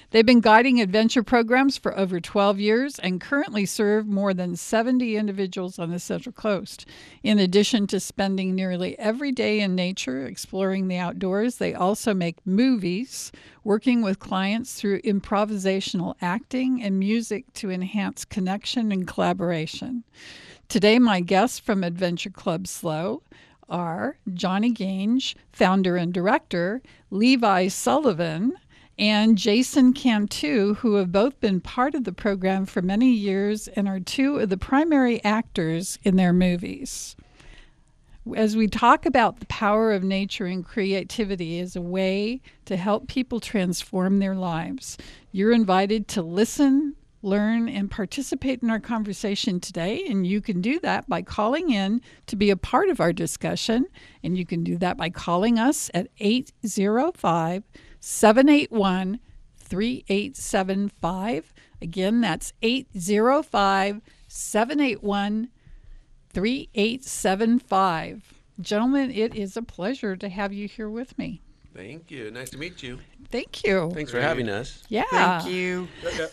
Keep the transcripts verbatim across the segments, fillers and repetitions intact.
They've been guiding adventure programs for over twelve years and currently serve more than seventy individuals on the Central Coast. In addition to spending nearly every day in nature exploring the outdoors, they also make movies, working with clients through improvisational acting and music to enhance connection and collaboration. Today, my guests from Adventure Club SLO are Johnny Gange, founder and director, Levi Sullivan, and Jason Cantu, who have both been part of the program for many years and are two of the primary actors in their movies. As we talk about the power of nature and creativity as a way to help people transform their lives, you're invited to listen, learn, and participate in our conversation today. And you can do that by calling in to be a part of our discussion. And you can do that by calling us at eight zero five, seven eight one, three eight seven five. Again, that's eight zero five, seven eight one, three eight seven five. Gentlemen, it is a pleasure to have you here with me. Thank you. Nice to meet you. Thank you. Thanks for having us. Yeah. Thank you.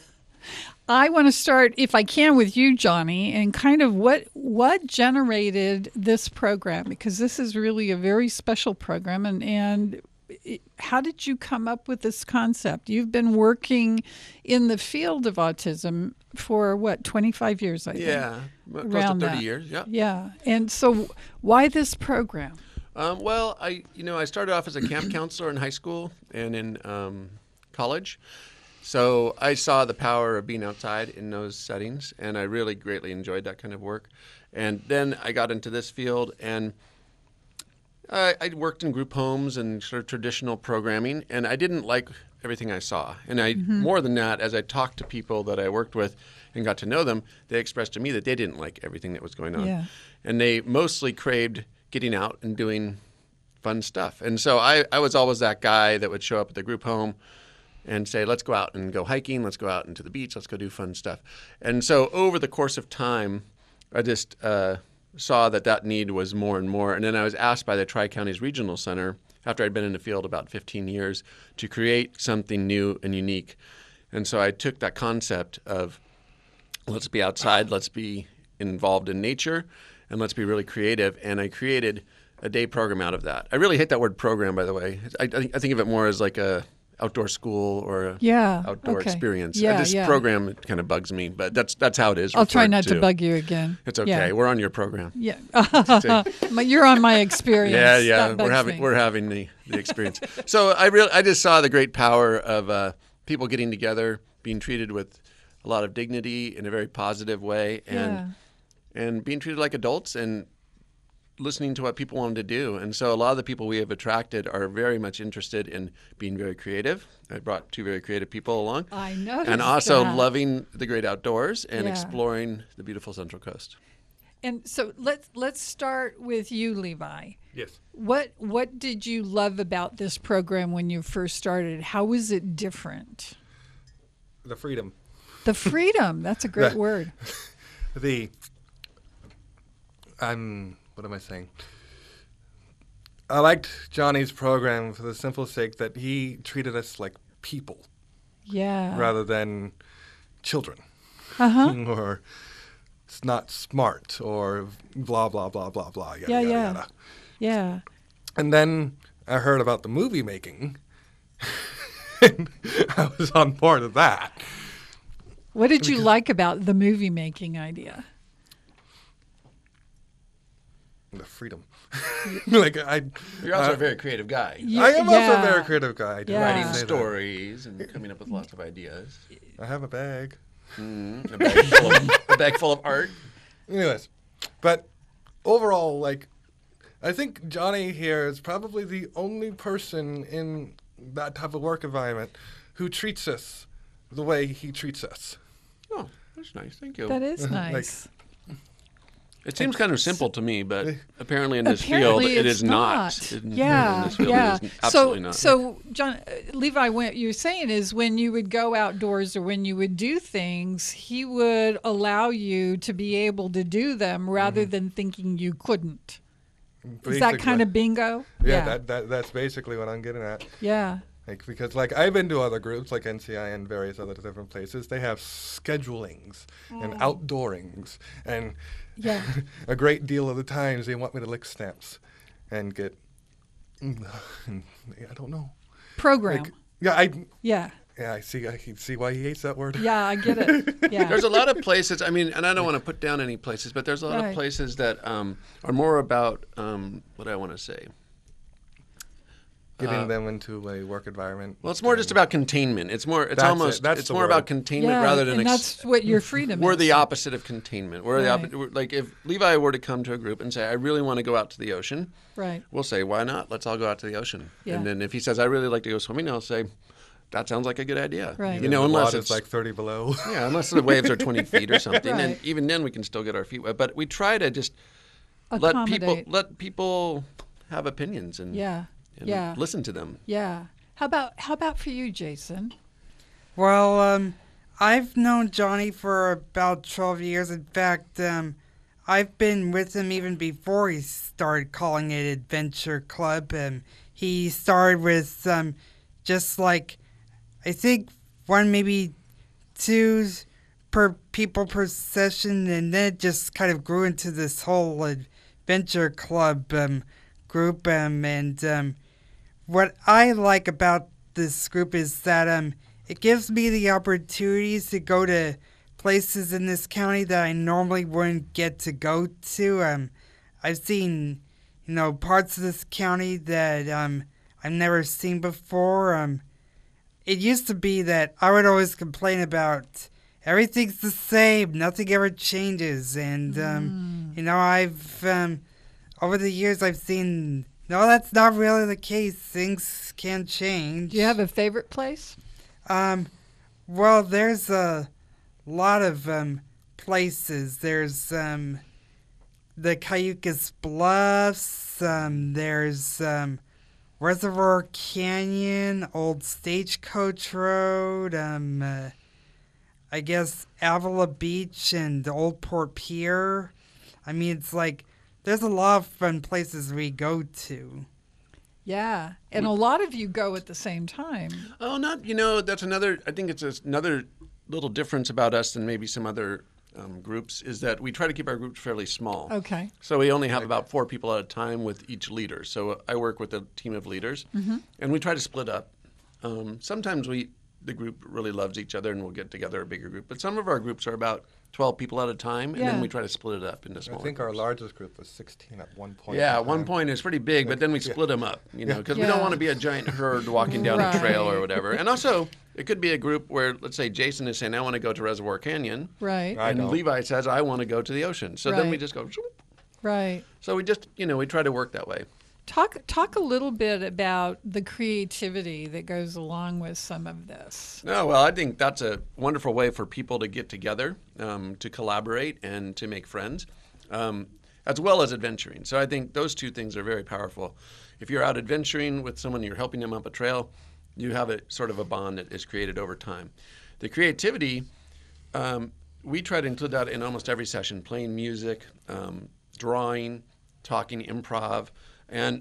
I want to start, if I can, with you, Johnny, and kind of what what generated this program, because this is really a very special program. And, and it, how did you come up with this concept? You've been working in the field of autism for, what, twenty-five years, I think? Yeah, close Around to thirty that. years. Yeah. Yeah. And so why this program? Um, well, I you know I started off as a camp counselor in high school and in um, college. So I saw the power of being outside in those settings, and I really greatly enjoyed that kind of work. And then I got into this field, and I, I worked in group homes and sort of traditional programming, and I didn't like everything I saw. And I, mm-hmm. more than that, as I talked to people that I worked with and got to know them, they expressed to me that they didn't like everything that was going on. Yeah. And they mostly craved getting out and doing fun stuff. And so I, I was always that guy that would show up at the group home and say, let's go out and go hiking, let's go out into the beach, let's go do fun stuff. And so over the course of time, I just uh, saw that that need was more and more. And then I was asked by the Tri-Counties Regional Center, after I'd been in the field about fifteen years, to create something new and unique. And so I took that concept of let's be outside, let's be involved in nature, and let's be really creative. And I created a day program out of that. I really hate that word program, by the way. I, I think of it more as like a outdoor school or a yeah, outdoor okay. experience. Yeah, this yeah. program kind of bugs me, but that's that's how it is. I'll try not to. to bug you again. It's okay. Yeah. We're on your program. Yeah, but you're on my experience. Yeah, yeah. That We're bugs having me. we're having the, the experience. So I really I just saw the great power of uh, people getting together, being treated with a lot of dignity in a very positive way, and Yeah. and being treated like adults and listening to what people wanted to do. And so a lot of the people we have attracted are very much interested in being very creative. I brought two very creative people along. I noticed And also that. loving the great outdoors and Yeah. exploring the beautiful Central Coast. And so let's let's start with you, Levi. Yes. What what did you love about this program when you first started? How was it different? The freedom. The freedom. That's a great The- word. The, I'm, what am I saying? I liked Johnny's program for the simple sake that he treated us like people Yeah. rather than children. Uh-huh. or it's not smart or blah, blah, blah, blah, blah. Yada, Yeah, yada, yeah. yada. Yeah. And then I heard about the movie making. And I was on board with that. What did you like about the movie making idea? The freedom. like I, You're also uh, a very creative guy. You- I am also yeah. a very creative guy. I do Yeah. not Writing say that. stories and coming up with lots of ideas. I have a bag. Mm, a, bag full of, a bag full of art. Anyways, but overall, like, I think Johnny here is probably the only person in that type of work environment who treats us the way he treats us. Oh, that's nice. Thank you. That is nice. It seems kind of simple to me, but apparently in this Apparently field, it it's is not. not. In- Yeah, in this field, yeah. it is absolutely so, not. so John, uh, Levi, what you're saying is when you would go outdoors or when you would do things, he would allow you to be able to do them rather Mm-hmm. than thinking you couldn't. Is Basically. that kind of bingo? Yeah, That, that that's basically what I'm getting at. Yeah. Like, because, like, I've been to other groups, like N C I and various other different places. They have schedulings and outdoorings. And Yeah. a great deal of the times they want me to lick stamps and get, I don't know. Program. Like, yeah, I, yeah. yeah, I see, I can see why he hates that word. Yeah, I get it. Yeah. There's a lot of places, I mean, and I don't want to put down any places, but there's a lot Right. of places that um, are more about, um, what do I want to say? Getting Uh, them into a work environment. Well, it's more just and- about containment. It's more, it's That's it. almost, That's it's the more word. about containment yeah, rather than and ex- that's what your freedom We're is. the opposite of containment. We're the Right. opposite. We're, like if Levi were to come to a group and say, "I really want to go out to the ocean," Right. we'll say, "Why not? Let's all go out to the ocean." Yeah. And then if he says, "I really like to go swimming," I'll say, "That sounds like a good idea." Right. You Even know, the unless water's it's like thirty below. yeah, unless the waves are twenty feet or something, and Right. even then we can still get our feet wet. But we try to just let people Accommodate. let people have opinions and Yeah. and Yeah. listen to them. Yeah. How about how about for you, Jason? Well, um, I've known Johnny for about twelve years. In fact, um, I've been with him even before he started calling it Adventure Club. Um, he started with um, just like, I think, one, maybe two per people per session, and then it just kind of grew into this whole Adventure Club um, group. Um, and um, what I like about this group is that um, it gives me the opportunities to go to places in this county that I normally wouldn't get to go to. Um, I've seen, you know, parts of this county that um, I've never seen before. Um, it used to be that I would always complain about everything's the same, nothing ever changes, and um, you know, I've um, over the years I've seen. No, that's not really the case. Things can change. Do you have a favorite place? Um, well, there's a lot of um, places. There's um, the Cayucas Bluffs. Um, there's um, Reservoir Canyon, Old Stagecoach Road. Um, uh, I guess Avila Beach and Old Port Pier. I mean, it's like there's a lot of fun places we go to. Yeah. And a lot of you go at the same time. Oh, not you know. That's another. I think it's a, another little difference about us than maybe some other um, groups is that we try to keep our groups fairly small. Okay. So we only have about four people at a time with each leader. So I work with a team of leaders, Mm-hmm. and we try to split up. Um, sometimes we the group really loves each other, and we'll get together a bigger group. But some of our groups are about twelve people at a time, and Yeah. then we try to split it up into I smaller. think our groups. largest group was sixteen at one point. Yeah, in at one time. point it's pretty big, but then we split them up, you know, because we don't Yeah. want to be a giant herd walking down a trail or Right. whatever. And also, it could be a group where, let's say, Jason is saying, "I want to go to Reservoir Canyon," Right. I and don't. Levi says, "I want to go to the ocean." So then we Right. just go. Shoop. Right. So we just, you know, we try to work that way. Talk talk a little bit about the creativity that goes along with some of this. No, well, I think that's a wonderful way for people to get together, um, to collaborate, and to make friends, um, as well as adventuring. So I think those two things are very powerful. If you're out adventuring with someone, you're helping them up a trail, you have a sort of a bond that is created over time. The creativity, um, we try to include that in almost every session, playing music, um, drawing, talking improv, and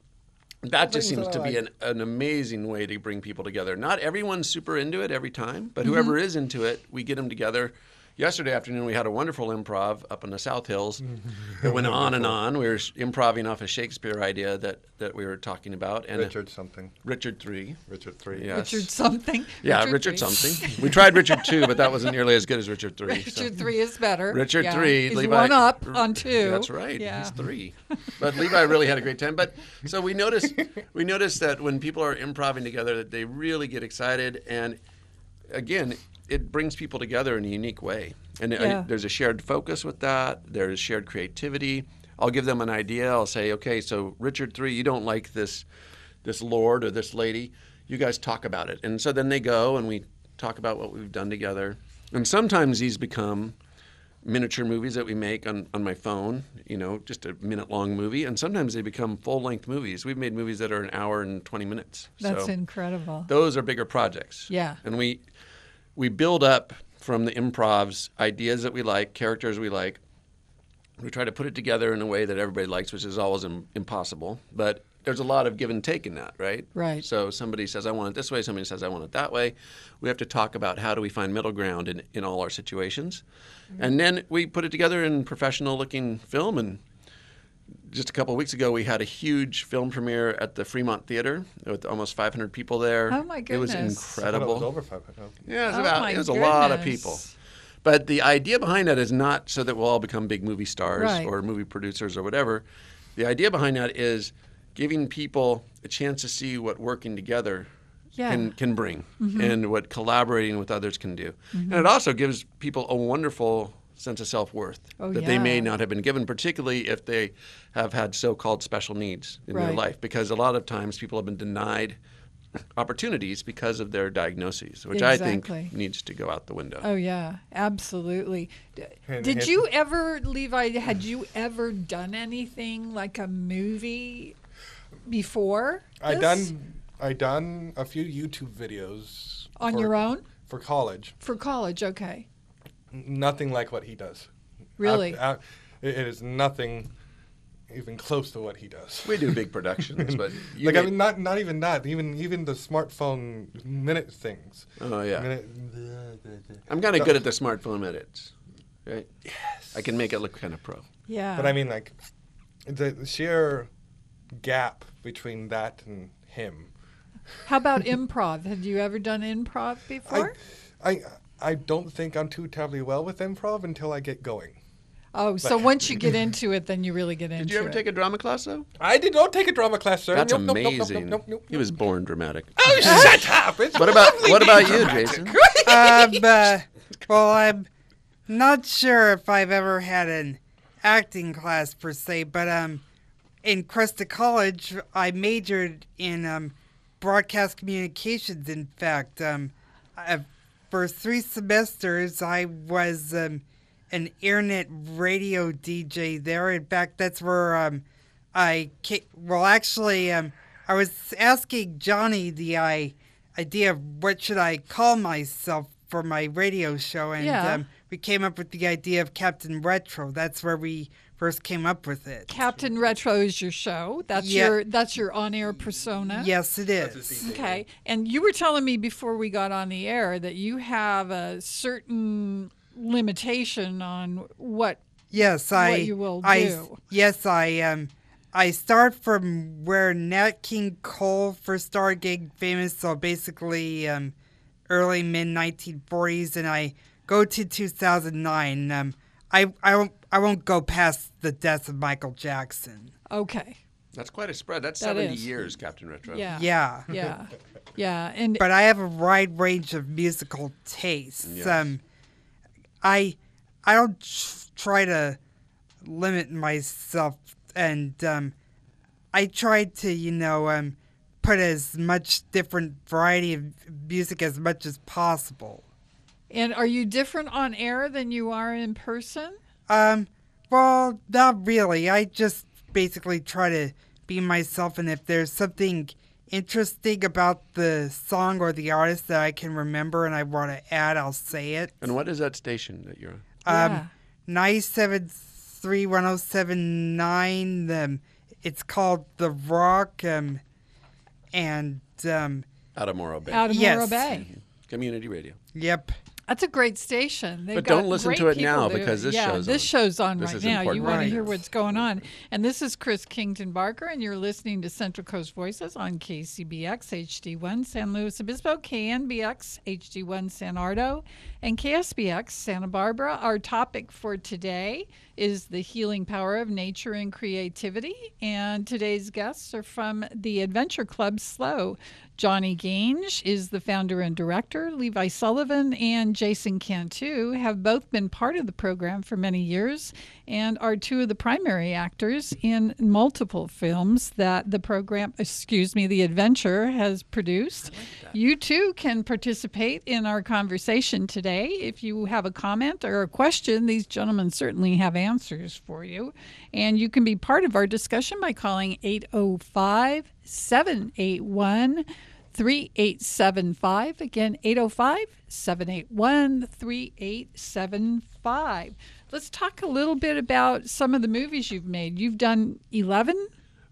that just Things seems that to I be like. an, an amazing way to bring people together. Not everyone's super into it every time, but whoever is into it, we get them together. Yesterday afternoon, we had a wonderful improv up in the South Hills. It went on and on. We were improvising off a Shakespeare idea that, that we were talking about. And Richard something. Richard three. Richard three. Yes. Richard something. Yeah, Richard, three. something. We tried Richard two, but that wasn't nearly as good as Richard three. so. Richard three is better. Richard Yeah. three. He's Levi, one up on two. That's right. Yeah. He's three. But Levi really had a great time. But so we noticed we noticed that when people are improvising together, that they really get excited, and again, it brings people together in a unique way. And Yeah. I, there's a shared focus with that. There's shared creativity. I'll give them an idea. I'll say, okay, so Richard three, you don't like this this lord or this lady. You guys talk about it. And so then they go and we talk about what we've done together. And sometimes these become miniature movies that we make on, on my phone, you know, just a minute long movie. And sometimes they become full length movies. We've made movies that are an hour and twenty minutes. That's so incredible. those are bigger projects. Yeah. And we we build up from the improvs ideas that we like, characters we like. We try to put it together in a way that everybody likes, which is always Im- impossible. But there's a lot of give and take in that, right? Right. So somebody says, I want it this way. Somebody says, I want it that way. We have to talk about how do we find middle ground in, in all our situations. Mm-hmm. And then we put it together in professional-looking film. And just a couple of weeks ago, we had a huge film premiere at the Fremont Theater with almost five hundred people there. Oh, my It was goodness. incredible. It was over five hundred. Yeah, it was, Oh, about, my it was a lot of goodness. people. But the idea behind that is not so that we'll all become big movie stars Right. or movie producers or whatever. The idea behind that is giving people a chance to see what working together Yeah. can, can bring Mm-hmm. and what collaborating with others can do. And it also gives people a wonderful sense of self-worth Oh, that they may yeah. not have been given, particularly if they have had so-called special needs in their Right. life. Because a lot of times people have been denied opportunities because of their diagnoses, which I Exactly. think needs to go out the window. Oh yeah, absolutely. D- And- Did and- you ever, Levi? Had you ever done anything like a movie before? I this? done I done a few YouTube videos On for- your own for college. for college. Okay, Nothing like what he does. really. I- I- it is nothing even close to what he does. We do big productions, but you like I may- mean, not not even that. Even even the smartphone minute things. oh yeah, Minute, I'm kind of good at the smartphone edits, right? Yes, I can make it look kind of pro. yeah. But I mean, like the sheer gap between that and him. How about improv? Had you ever done improv I, before? I I don't think I'm too terribly well with improv until I get going. oh, so once you get into it, then you really get into it. Did you ever take a drama class though? I did not take a drama class, sir. That's Nope, nope, nope, nope, amazing. nope, nope, He was born dramatic. Oh, shut up! It's What about lovely what being about you, dramatic. Jason? um, uh, well, I'm not sure if I've ever had an acting class per se, but um, in Cresta College, I majored in um, broadcast communications. In fact, um, I, for three semesters, I was um, an internet radio D J there. In fact, that's where um, I ca- well, actually, um, I was asking Johnny the I, idea of what should I call myself for my radio show, and Yeah. um, we came up with the idea of Captain Retro. That's where we first came up with it. Captain Retro is your show. That's Yeah. your that's your on-air persona. Yes, it That's is. his D J. Okay. And you were telling me before we got on the air that you have a certain limitation on what Yes, I. you will I do. yes, I um, I start from where Nat King Cole first started getting famous. So basically, um, early mid nineteen forties, and I go to two thousand nine. Um, I I won't I won't go past the death of Michael Jackson. okay. That's quite a spread. That's That seventy is. years, Captain Retro. Yeah. Yeah. Yeah. Yeah. And But I have a wide range of musical tastes. Yes. Um, I I don't tr- try to limit myself, and um, I try to you know um, put as much different variety of music as much as possible. and are you different on air than you are in person? Um, well, not really. I just basically try to be myself, and if there's something interesting about the song or the artist that I can remember and I want to add, I'll say it. And what is that station that you're on? Um, Yeah. ninety-seven point three, one oh seven point nine. Um, it's called The Rock, um, and um, Out of Morro Bay. Out of Yes. Morro Bay. Community radio. yep. That's a great station. They've But got don't listen great to it people now there. because this yeah, show's this on. show's on This right is now. You important. want to Right. hear what's going on. And this is Chris Kington Barker, and you're listening to Central Coast Voices on K C B X H D one San Luis Obispo, K N B X H D one San Ardo, and K S B X Santa Barbara. Our topic for today is the healing power of nature and creativity. And today's guests are from the Adventure Club SLOW. Johnny Gange is the founder and director. Levi Sullivan and Jason Cantu have both been part of the program for many years and are two of the primary actors in multiple films that the program, excuse me, the Adventure has produced. You too can participate in our conversation today. If you have a comment or a question, these gentlemen certainly have answers for you. And you can be part of our discussion by calling eight oh five, seven eight one, three eight seven five. Again, eight oh five, seven eight one, three eight seven five. Let's talk a little bit about some of the movies you've made. You've done eleven?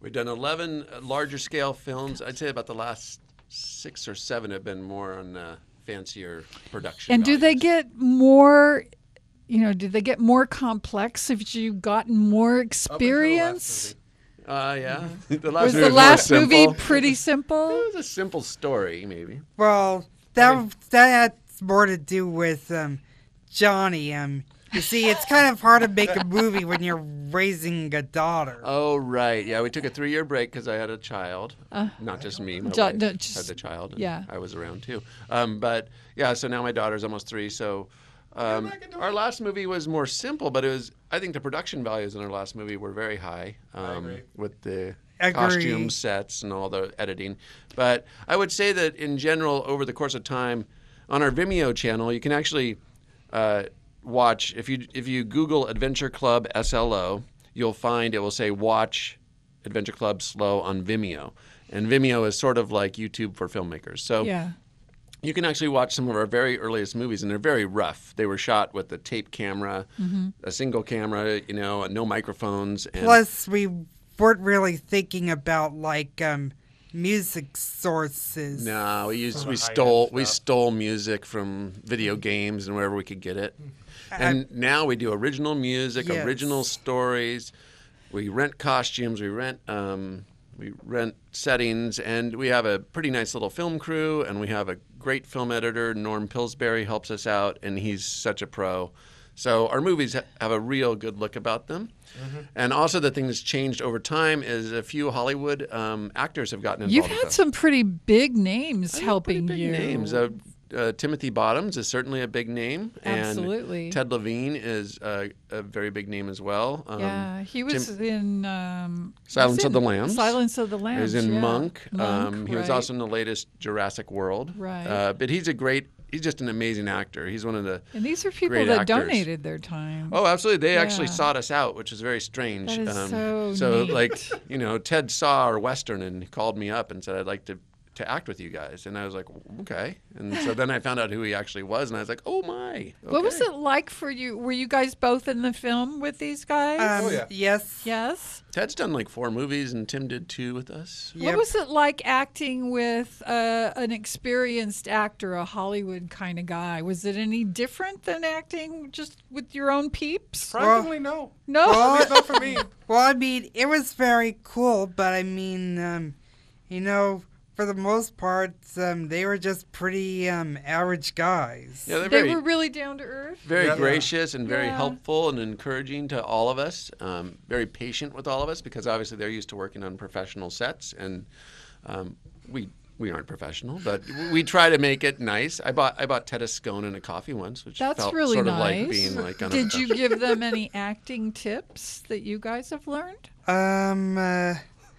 We've done eleven larger scale films. I'd say about the last six or seven have been more on uh, fancier production. And do they values. get more, you know, do they get more complex if you've gotten more experience? Uh, yeah. Mm-hmm. The last Was movie the more last movie simple. pretty simple? It was a simple story, maybe. Well, that that has more to do with um, Johnny. Um, you see, it's kind of hard to make a movie when you're raising a daughter. Oh, right. Yeah, we took a three-year break because I had a child. Uh, Not just me. My Jo- wife no, just- had the child. And yeah. I was around, too. Um, but, yeah, so now my daughter's almost three. So um, our last movie was more simple, but it was, I think the production values in our last movie were very high um, agree. with the Agree. costume sets and all the editing. But I would say that in general, over the course of time, on our Vimeo channel, you can actually uh, watch, if you if you Google Adventure Club S L O, you'll find it will say watch Adventure Club Slow on Vimeo. And Vimeo is sort of like YouTube for filmmakers. So yeah. you can actually watch some of our very earliest movies, and they're very rough. They were shot with a tape camera, Mm-hmm. a single camera, you know, no microphones. And Plus, we weren't really thinking about like um, music sources. no, we used Some we high-end stole we stuff. stole music from video games and wherever we could get it. And now we do original music, Yes. original stories. We rent costumes, we rent um, we rent settings, and we have a pretty nice little film crew, and we have a great film editor. Norm Pillsbury helps us out, and he's such a pro. So our movies ha- have a real good look about them. Mm-hmm. And also the thing that's changed over time is a few Hollywood um, actors have gotten involved You've with had us. some pretty big names I know, helping pretty big you. names. Uh, uh, Timothy Bottoms is certainly a big name. Absolutely. And Ted Levine is uh, a very big name as well. Um, yeah, he was Tim- in um, Silence was of in the Lambs. Silence of the He Lambs. was in yeah. Monk. Monk, Um, he was right. also in the latest Jurassic World. Right. Uh, but he's a great, he's just an amazing actor. He's one of the, And these are people great that actors. donated their time. oh, absolutely. They actually Yeah. sought us out, which is very strange. Um, That is so neat. like, you know, Ted saw our Western and called me up and said, I'd like to, to act with you guys. And I was like, okay. And so then I found out who he actually was, and I was like, oh, my. Okay. What was it like for you? Were you guys both in the film with these guys? Um, Oh, yeah. Yes. yes. Ted's done like four movies, and Tim did two with us. What Yep. was it like acting with uh, an experienced actor, a Hollywood kind of guy? Was it any different than acting just with your own peeps? Surprisingly, no. No. At least not for me. Well, I mean, it was very cool, but I mean, um, you know, for the most part, um, they were just pretty um, average guys. Yeah, they're They very, were really down to earth. very Yeah. gracious and very Yeah. helpful and encouraging to all of us. Um, very patient with all of us because obviously they're used to working on professional sets, and um, we we aren't professional, but we try to make it nice. I bought I bought Ted a scone and a coffee once, which That's felt really sort of nice. like being like on Did a you give them any acting tips that you guys have learned? Um, uh,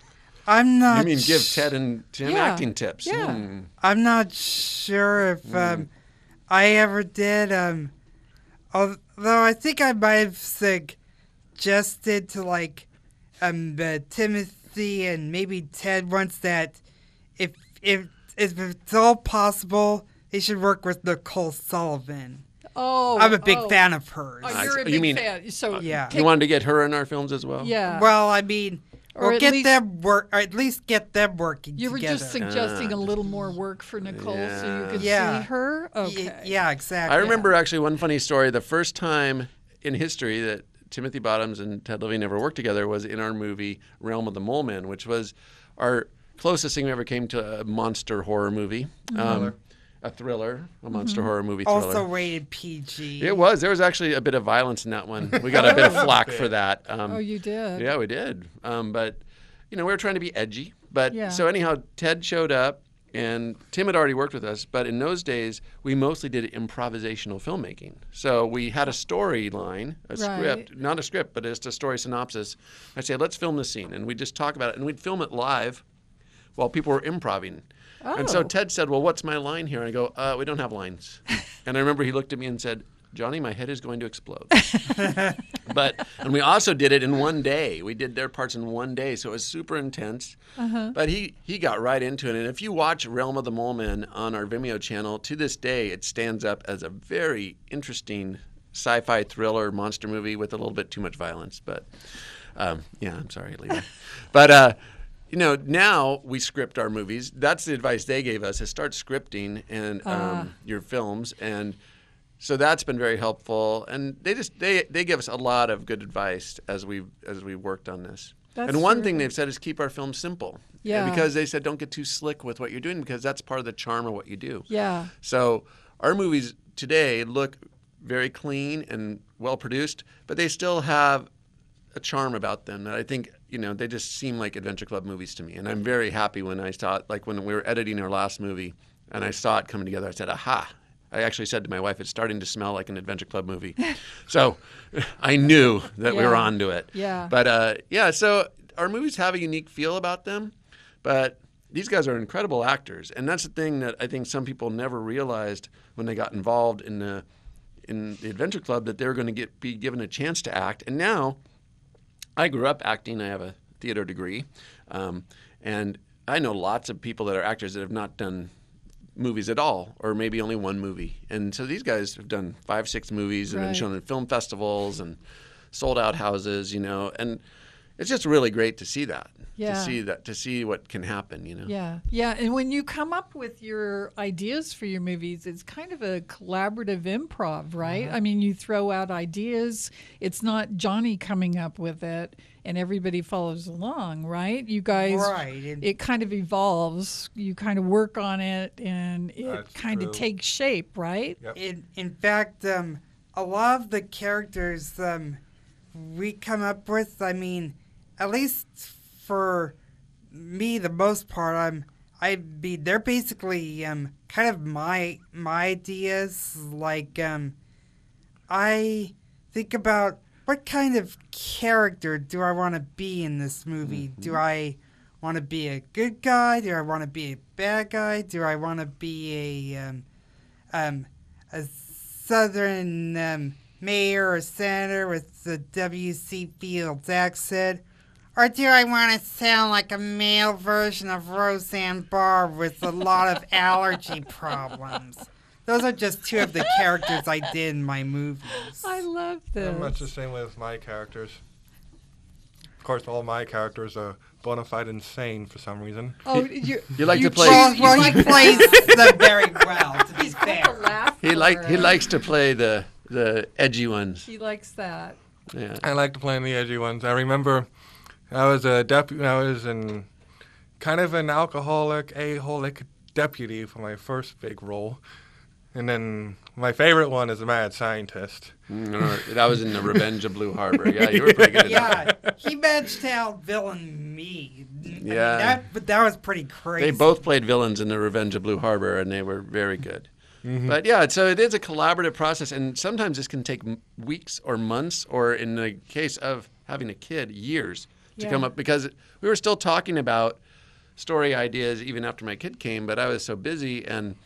I'm not. You mean give sh- Ted and Tim Yeah. acting tips? Yeah. Hmm. I'm not sure if Mm. um, I ever did. Um, although I think I might have suggested to like um uh, Timothy and maybe Ted once that if if if it's all possible, they should work with Nicole Sullivan. Oh, I'm a big oh. fan of hers. Oh, I you're a see. big You mean- fan. So yeah. pick- You wanted to get her in our films as well? yeah. Well, I mean, Or or at get least- them work, or at least get them working You were together. just suggesting Ah. a little more work for Nicole so you Yeah. could Yeah. see her? Y- Okay. yeah, exactly. I remember actually one funny story. The first time in history that Timothy Bottoms and Ted Levine ever worked together was in our movie Realm of the Mole Men, which was our closest thing we ever came to a monster horror movie. Um, a thriller, a monster horror movie thriller. Also rated P G. It was. There was actually a bit of violence in that one. We got a bit of flack for that. Um, Oh, you did? yeah, we did. Um, but, you know, we were trying to be edgy. But Yeah. so anyhow, Ted showed up, and Tim had already worked with us. But in those days, we mostly did improvisational filmmaking. So we had a storyline, a Right. script, not a script, but just a story synopsis. I'd say, let's film this scene. And we'd just talk about it. And we'd film it live while people were improvising. And so Oh. Ted said, well, what's my line here? And I go, uh, we don't have lines. And I remember he looked at me and said, Johnny, my head is going to explode. But, and we also did it in one day. We did their parts in one day, so it was super intense. Uh-huh. But he, he got right into it. And if you watch Realm of the Mole Men on our Vimeo channel, to this day, it stands up as a very interesting sci-fi thriller monster movie with a little bit too much violence. But, um, yeah, I'm sorry, Lisa. But, uh, you know, now we script our movies. That's the advice they gave us: is start scripting and um, Uh. your films, and so that's been very helpful. And they just they they give us a lot of good advice as we as we worked on this. That's and one terrific. thing they've said is keep our films simple. Yeah. Because they said don't get too slick with what you're doing, because that's part of the charm of what you do. Yeah. So our movies today look very clean and well produced, but they still have a charm about them that I think, you know, they just seem like Adventure Club movies to me. And I'm very happy when I saw it, like when we were editing our last movie and I saw it coming together, I said, aha. I actually said to my wife, it's starting to smell like an Adventure Club movie. So I knew that we were Yeah. onto it. Yeah. But uh, yeah, so our movies have a unique feel about them, but these guys are incredible actors. And that's the thing that I think some people never realized when they got involved in the in the Adventure Club, that they were going to get be given a chance to act. And now, I grew up acting. I have a theater degree. Um, and I know lots of people that are actors that have not done movies at all, or maybe only one movie. And so these guys have done five, six movies and been Right. shown at film festivals and sold out houses, you know. And it's just really great to see that. Yeah. To see that, to see what can happen, you know. Yeah, yeah. And when you come up with your ideas for your movies, it's kind of a collaborative improv, right? I mean, you throw out ideas. It's not Johnny coming up with it and everybody follows along, right? You guys, Right, and- it kind of evolves. You kind of work on it and it That's kind true. of takes shape, right? Yep. In in fact, um, a lot of the characters um, we come up with, I mean, at least for me, the most part, I'm I be they're basically um, kind of my my ideas. Like um, I think about what kind of character do I want to be in this movie? Do I want to be a good guy? Do I want to be a bad guy? Do I want to be a um, um, a southern um, mayor or senator with the W C Fields accent? Or do I want to sound like a male version of Roseanne Barr with a lot of allergy problems? Those are just two of the characters I did in my movies. I love this. And much the same way with my characters. Of course, all my characters are bona fide insane for some reason. Oh, you, You like you to play- Well, choose- well you he like- plays them very well, to be He's got fair. the laugh He like he for it. likes to play the the edgy ones. He likes that. Yeah. I like to play in the edgy ones. I remember I was a deputy. I was in kind of an alcoholic, aholic deputy for my first big role, and then my favorite one is a mad scientist. No, that was in the Revenge of Blue Harbor. Yeah, you were pretty good at that. Yeah, he managed to outvillain me. I mean, Yeah. that, but that was pretty crazy. They both played villains in the Revenge of Blue Harbor, and they were very good. But yeah, so it is a collaborative process, and sometimes this can take m- weeks or months, or in the case of having a kid, years to Yeah. come up, because we were still talking about story ideas even after my kid came, but I was so busy, and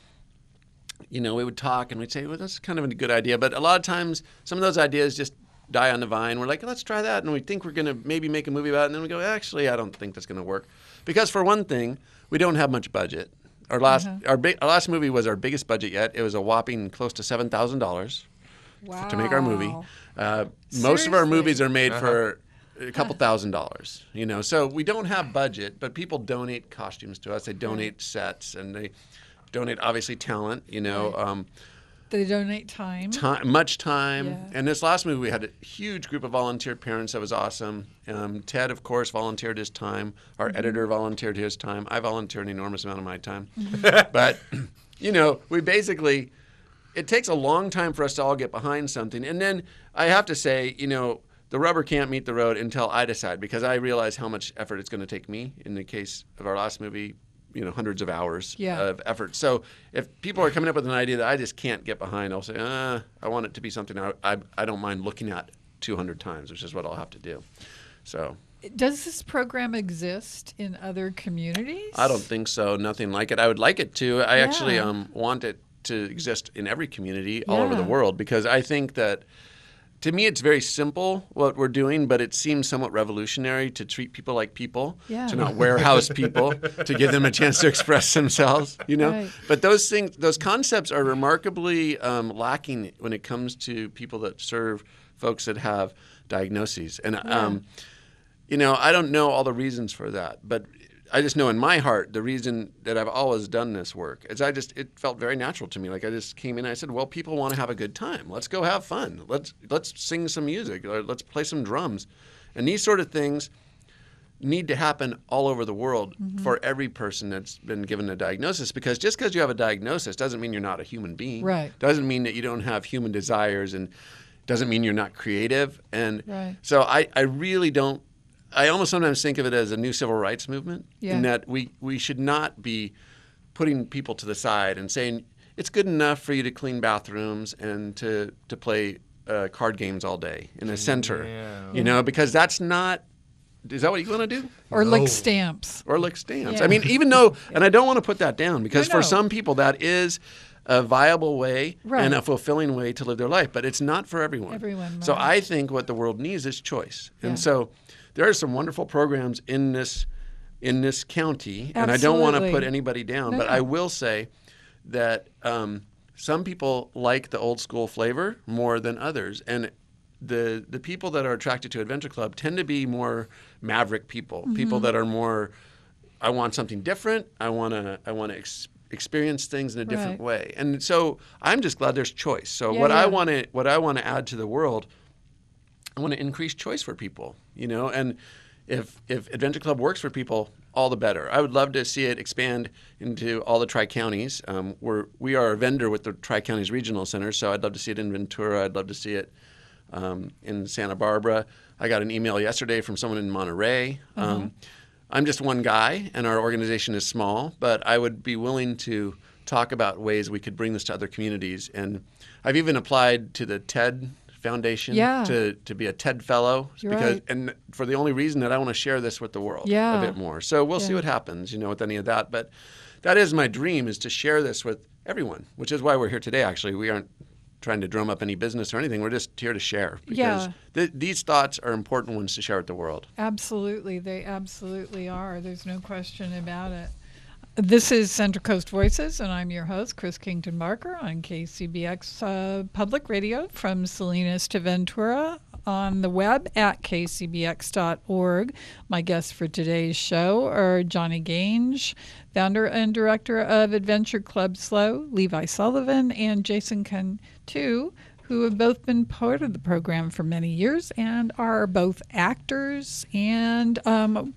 you know, we would talk and we'd say, well, that's kind of a good idea. But a lot of times, some of those ideas just die on the vine. We're like, let's try that. And we think we're going to maybe make a movie about it. And then we go, actually, I don't think that's going to work. Because for one thing, we don't have much budget. Our last Uh-huh. our, big, our last movie was our biggest budget yet. It was a whopping close to seven thousand dollars Wow. to make our movie. Uh, most of our Seriously? movies are made Uh-huh. for a couple thousand dollars, you know. So we don't have budget, but people donate costumes to us. They donate sets, and they donate obviously talent, you know, Right. um, They donate time. time, much time. Yeah. And this last movie, we had a huge group of volunteer parents. That was awesome. Um, Ted, of course, volunteered his time. Our Mm-hmm. editor volunteered his time. I volunteered an enormous amount of my time. Mm-hmm. But, you know, we basically, it takes a long time for us to all get behind something. And then I have to say, you know, the rubber can't meet the road until I decide, because I realize how much effort it's going to take me. In the case of our last movie, you know, hundreds of hours Yeah. of effort. So if people are coming up with an idea that I just can't get behind, I'll say, uh, I want it to be something I, I, I don't mind looking at two hundred times, which is what I'll have to do. So Does this program exist in other communities? I don't think so. Nothing like it. I would like it to. I actually Yeah. um, want it to exist in every community all over the Yeah. world, because I think that, to me, it's very simple what we're doing, but it seems somewhat revolutionary to treat people like people, Yeah. to not warehouse people, to give them a chance to express themselves, you know? Right. But those things, those concepts are remarkably um, lacking when it comes to people that serve folks that have diagnoses. And, um, you know, I don't know all the reasons for that, but I just know in my heart the reason that I've always done this work is I just it felt very natural to me. Like I just came in and I said, well, people want to have a good time. Let's go have fun. Let's let's sing some music. Or let's play some drums. And these sort of things need to happen all over the world mm-hmm. for every person that's been given a diagnosis, because just because you have a diagnosis doesn't mean you're not a human being. Right. Doesn't mean that you don't have human desires, and doesn't mean you're not creative. And right. so I, I really don't I almost sometimes think of it as a new civil rights movement, yeah. in that we, we should not be putting people to the side and saying it's good enough for you to clean bathrooms and to, to play uh, card games all day in a center, Yeah. you know, because that's not – is that what you want to do? Or No. lick stamps. Or lick stamps. Yeah. I mean, even though – and I don't want to put that down, because No, no. for some people that is a viable way Right. and a fulfilling way to live their life, but it's not for everyone. Everyone, So right. I think what the world needs is choice. And Yeah. so – there are some wonderful programs in this in this county, and I don't want to Absolutely. put anybody down, No, but no. I will say that um, some people like the old school flavor more than others, and the the people that are attracted to Adventure Club tend to be more maverick people, Mm-hmm. people that are more, I want something different, I want to I want to ex- experience things in a different Right. way, and so I'm just glad there's choice. So Yeah, what I yeah. want to what I want to add to the world. I want to increase choice for people, you know, and if if Adventure Club works for people, all the better. I would love to see it expand into all the Tri-Counties. Um, we're, we are a vendor with the Tri-Counties Regional Center, so I'd love to see it in Ventura. I'd love to see it um, in Santa Barbara. I got an email yesterday from someone in Monterey. Uh-huh. Um, I'm just one guy, and our organization is small, but I would be willing to talk about ways we could bring this to other communities. And I've even applied to the TED Foundation Yeah. to, to be a TED Fellow, You're because right. and for the only reason that I want to share this with the world Yeah. a bit more. So we'll see Yeah. what happens, you know, with any of that. But that is my dream, is to share this with everyone, which is why we're here today. Actually, we aren't trying to drum up any business or anything. We're just here to share, because Yeah. th- these thoughts are important ones to share with the world. Absolutely. They absolutely are. There's no question about it. This is Central Coast Voices, and I'm your host, Chris Kington Barker, on K C B X uh, Public Radio from Salinas to Ventura, on the web at k c b x dot org. My guests for today's show are Johnny Gange, founder and director of Adventure Club SLO, Levi Sullivan, and Jason Cantu, who have both been part of the program for many years and are both actors and um,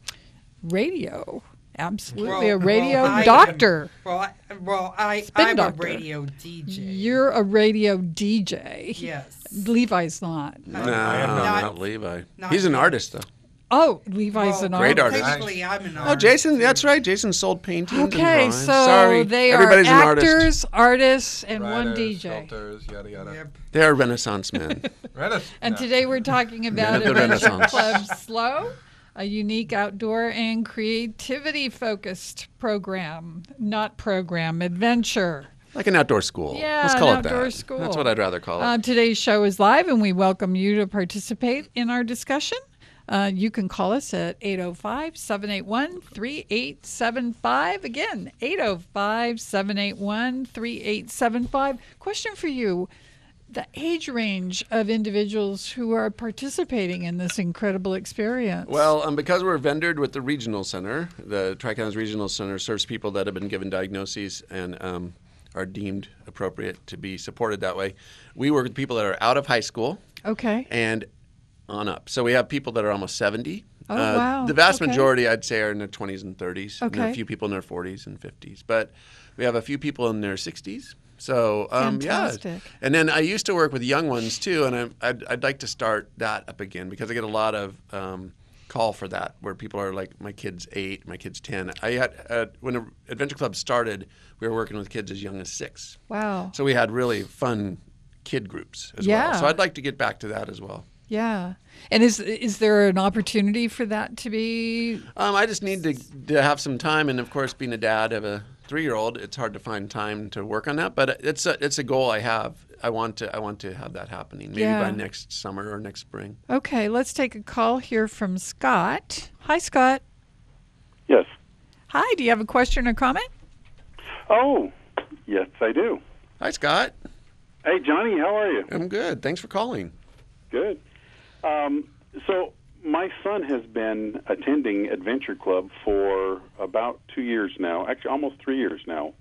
radio. Absolutely, a Well, radio well, I- doctor. Well, I, well, I, Spin I'm doctor. a radio D J. You're a radio D J. Yes. Levi's not. No, I am not, not- Levi. not He's an yet. artist, though. Oh, Levi's Well, an Great artist. artist. Technically, I'm an Oh, artist. Jason, too. that's right. Jason sold paintings and Okay, drawings. so Sorry, they everybody's are an artist. actors, artists, and one Writers, D J. sculptors, yada yada. Yep. They are Renaissance men. Reddit. And No. today we're talking about at the Adventure Renaissance. Club SLO, a unique outdoor and creativity-focused program, not program, adventure. Like an outdoor school. Yeah, Let's call an it outdoor that. school. That's what I'd rather call it. Uh, today's show is live, and we welcome you to participate in our discussion. Uh, you can call us at eight oh five, seven eight one, three eight seven five. Again, eight oh five, seven eight one, three eight seven five. Question for you. The age range of individuals who are participating in this incredible experience. Well, um, because we're vendored with the regional center, the Tri-Counties Regional Center serves people that have been given diagnoses and um, are deemed appropriate to be supported that way. We work with people that are out of high school Okay. and on up. So we have people that are almost seventy. Oh, Uh, wow. The vast Okay. majority, I'd say, are in their twenties and thirties. And Okay. a few people in their forties and fifties. But we have a few people in their sixties. So, um, Fantastic. yeah. And then I used to work with young ones, too, and I'm, I'd, I'd like to start that up again because I get a lot of um, call for that where people are like, my kid's eight, my kid's ten. I had uh, when Adventure Club started, we were working with kids as young as six. Wow. So we had really fun kid groups as Yeah. well. So I'd like to get back to that as well. Yeah. And is is there an opportunity for that to be? Um, I just need to, to have some time, and of course, being a dad of a three-year-old, it's hard to find time to work on that. But it's a it's a goal I have. I want to I want to have that happening maybe Yeah. by next summer or next spring. Okay, let's take a call here from Scott. Hi, Scott. Yes. Hi, do you have a question or comment? Oh, yes, I do. Hi, Scott. Hey, Johnny, how are you? I'm good. Thanks for calling. Good. Um, so my son has been attending Adventure Club for about two years now, actually almost three years now.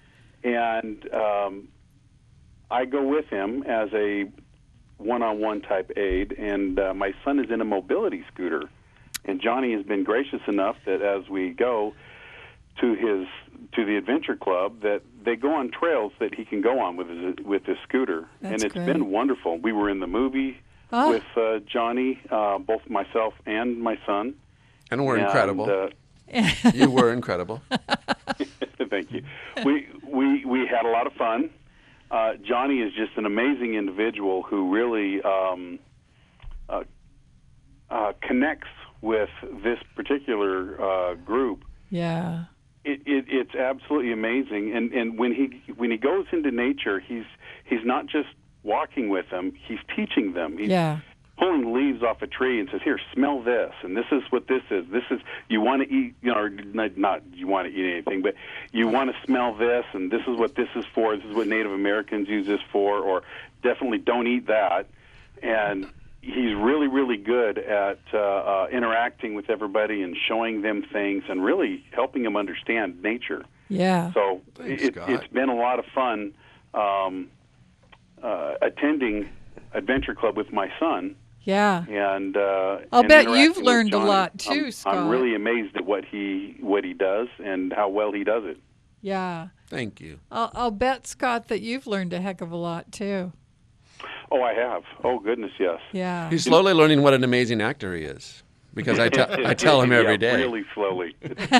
And um, I go with him as a one-on-one type aide, and uh, my son is in a mobility scooter. And Johnny has been gracious enough that as we go to his to the Adventure Club, that they go on trails that he can go on with his with his scooter. That's and it's great. been wonderful. We were in the movie Oh. with uh, Johnny, uh, both myself and my son. And we're And, incredible. uh, You were incredible. Thank you. We we we had a lot of fun. Uh, Johnny is just an amazing individual who really um, uh, uh, connects with this particular uh, group. Yeah. It, it, it's absolutely amazing. And and when he when he goes into nature, he's he's not just walking with them; he's teaching them. He's Yeah. pulling leaves off a tree and says, "Here, smell this, and this is what this is. This is you want to eat, you know, or not, not you want to eat anything, but you want to smell this, and this is what this is for. This is what Native Americans use this for, or definitely don't eat that." And he's really, really good at uh, uh, interacting with everybody and showing them things and really helping them understand nature. Yeah. So Thanks, it, Scott. it's been a lot of fun um, uh, attending Adventure Club with my son. Yeah. And uh, I'll and bet interacting you've with learned a Johnny. lot too, I'm, Scott. I'm really amazed at what he what he does and how well he does it. Yeah. Thank you. I'll, I'll bet, Scott, that you've learned a heck of a lot too. Oh, I have. Oh, goodness, yes. Yeah. He's slowly learning what an amazing actor he is because I, te- I tell him every Yeah, day. really slowly.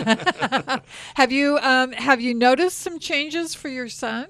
Have you um have you noticed some changes for your son?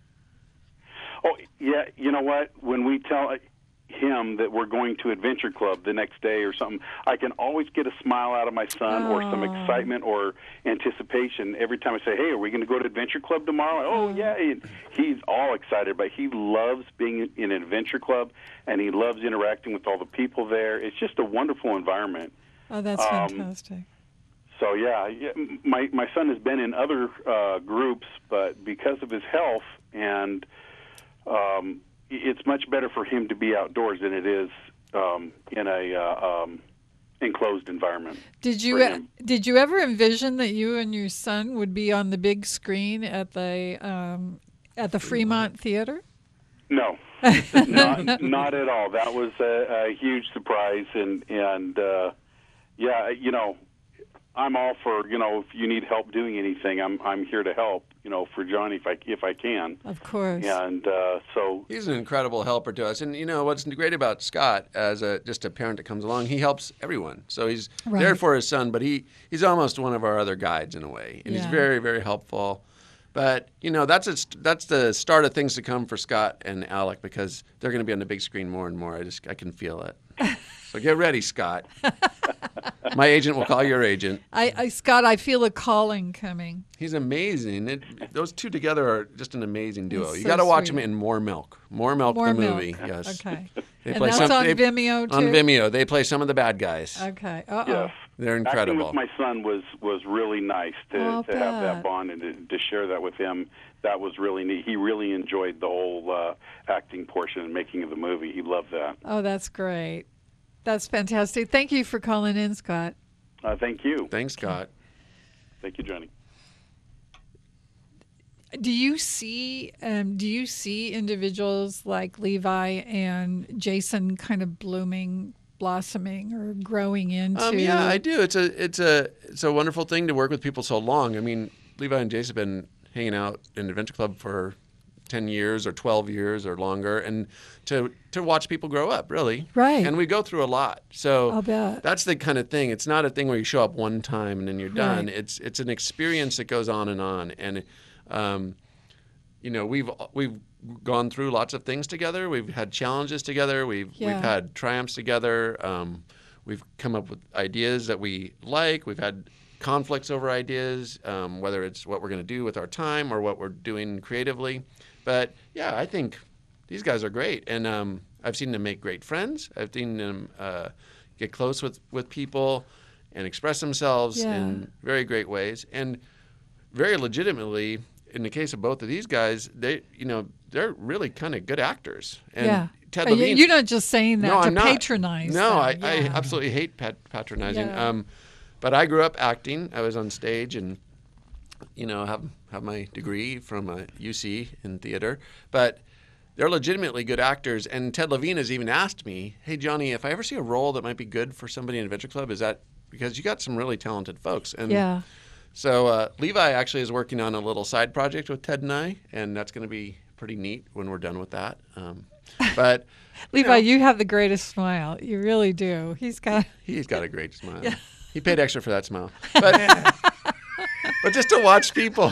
Oh, yeah. You know what? When we tell him that we're going to Adventure Club the next day or something, I can always get a smile out of my son or some Oh. excitement or anticipation every time I say, "Hey, are we going to go to Adventure Club tomorrow?" Oh, yeah. And he's all excited, but he loves being in an Adventure Club, and he loves interacting with all the people there. It's just a wonderful environment. Oh, that's Um, fantastic. So yeah, yeah, my my son has been in other uh, groups, but because of his health, and um, it's much better for him to be outdoors than it is um, in a uh, um, enclosed environment. Did you for e- him. did you ever envision that you and your son would be on the big screen at the um, at the Fremont Theater? No, not not at all. That was a, a huge surprise, and and uh, yeah, you know, I'm all for, you know, if you need help doing anything, I'm I'm here to help, you know, for Johnny if I if I can. Of course. And uh, so He's an incredible helper to us. And, you know, what's great about Scott as a just a parent that comes along, he helps everyone. So he's there Right. for his son, but he, he's almost one of our other guides in a way. And he's Yeah. very, very helpful. But, you know, that's a, that's the start of things to come for Scott and Alec because they're going to be on the big screen more and more. I just I can feel it. So get ready, Scott. My agent will call your agent. I, I Scott, I feel a calling coming. He's amazing. It, those two together are just an amazing duo. It's you so got to watch sweet. them in More Milk. More Milk, More the milk. movie. Yes. Okay. They And play that's some- on they- Vimeo too. On Vimeo, they play some of the bad guys. Okay. Uh oh. yes, They're acting incredible. with my son was was really nice to Oh, I'll to have bet. that bond and to, to share that with him. That was really neat. He really enjoyed the whole uh, acting portion and making of the movie. He loved that. Oh, that's great. That's fantastic. Thank you for calling in, Scott. Uh, thank you. Thanks, Scott. Thank you, Johnny. Do you see um, do you see individuals like Levi and Jason kind of blooming, blossoming, or growing into? Um, yeah, I do. It's a it's a it's a wonderful thing to work with people so long. I mean, Levi and Jason have been hanging out in Adventure Club for ten years or twelve years or longer, and to to watch people grow up, really. Right. And we go through a lot. So I'll bet. that's the kind of thing. It's not a thing where you show up one time and then you're done. Right. It's it's an experience that goes on and on. And um, you know, we've we've gone through lots of things together. We've had challenges together. We've Yeah. we've had triumphs together. Um, we've come up with ideas that we like. We've had conflicts over ideas, um, whether it's what we're going to do with our time or what we're doing creatively. But yeah, I think these guys are great, and um, I've seen them make great friends. I've seen them uh, get close with, with people and express themselves Yeah. in very great ways, and very legitimately. In the case of both of these guys, they you know they're really kind of good actors, and Yeah. Ted Uh, you- Levine. You're not just saying that no, to I'm not. patronize. No, them. I, I Yeah. absolutely hate pat- patronizing. Yeah. Um, but I grew up acting. I was on stage and, you know, have have my degree from uh, U C in theater. But they're legitimately good actors. And Ted Levine has even asked me, hey, Johnny, if I ever see a role that might be good for somebody in Adventure Club, is that because you got some really talented folks? And Yeah. So uh, Levi actually is working on a little side project with Ted and I, and that's going to be pretty neat when we're done with that. Um, but Levi, know. you have the greatest smile. You really do. He's got. he's got a great smile. He paid extra for that smile. But, but just to watch people,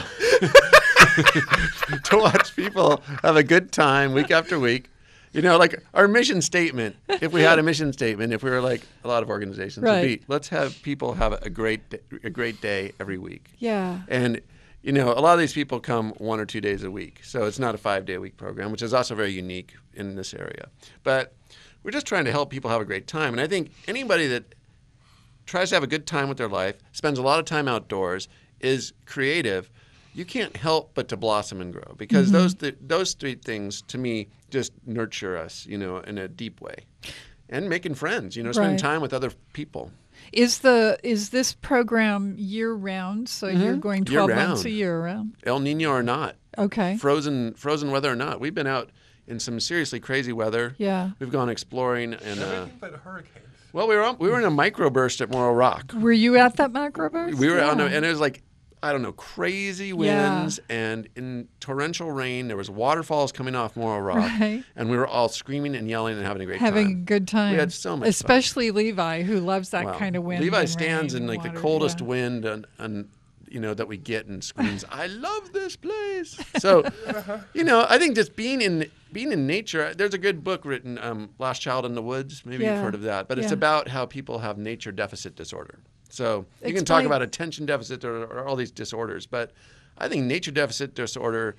to watch people have a good time week after week. You know, like our mission statement, if we had a mission statement, if we were like a lot of organizations, Right. would be, let's have people have a great, d- a great day every week. Yeah. And, you know, a lot of these people come one or two days a week. So it's not a five-day-a-week program, which is also very unique in this area. But we're just trying to help people have a great time. And I think anybody that tries to have a good time with their life, spends a lot of time outdoors, is creative, you can't help but to blossom and grow. Because Mm-hmm. those th- those three things, to me, just nurture us, you know, in a deep way. And making friends, you know, spending Right. time with other people. Is the is this program year round? So you're going twelve months Year-round. a year around. El Nino or not. Okay. Frozen frozen weather or not. We've been out in some seriously crazy weather. Yeah. We've gone exploring and uh, Everything but hurricanes. well, we were on, we were in a microburst at Morro Rock. Were you at that microburst? We were yeah. on a, and it was like I don't know, crazy Yeah. winds and in torrential rain. There was waterfalls coming off Morro Rock, Right. and we were all screaming and yelling and having a great having a time. good time. We had so much fun. especially Levi, who loves that Wow. kind of wind. Levi and stands rain in and like the water. coldest Yeah. wind and, and you know that we get and screams, "I love this place." So, you know, I think just being in being in nature. There's a good book written, um, "Last Child in the Woods." Maybe Yeah. you've heard of that, but it's Yeah. about how people have nature deficit disorder. So you can talk Explain- about attention deficit or, or all these disorders, but I think nature deficit disorder